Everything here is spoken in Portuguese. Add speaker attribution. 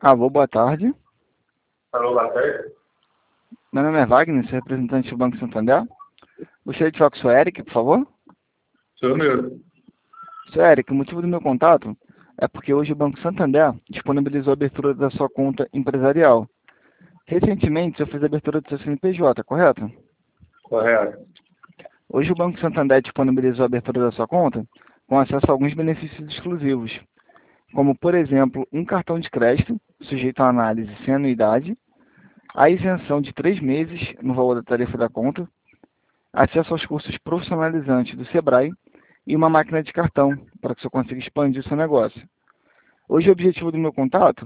Speaker 1: Alô, boa tarde.
Speaker 2: Alô, boa tarde.
Speaker 1: Meu nome é Wagner, sou representante do Banco Santander. Gostaria de falar com o senhor Eric, por favor.
Speaker 2: Sou eu mesmo.
Speaker 1: Senhor Eric, o motivo do meu contato é porque hoje o Banco Santander disponibilizou a abertura da sua conta empresarial. Recentemente, o senhor fez a abertura do seu CNPJ, correto?
Speaker 2: Correto.
Speaker 1: Hoje o Banco Santander disponibilizou a abertura da sua conta com acesso a alguns benefícios exclusivos, como, por exemplo, um cartão de crédito sujeito à análise sem anuidade, a isenção de 3 meses no valor da tarifa da conta, acesso aos cursos profissionalizantes do Sebrae e uma máquina de cartão para que você consiga expandir o seu negócio. Hoje o objetivo do meu contato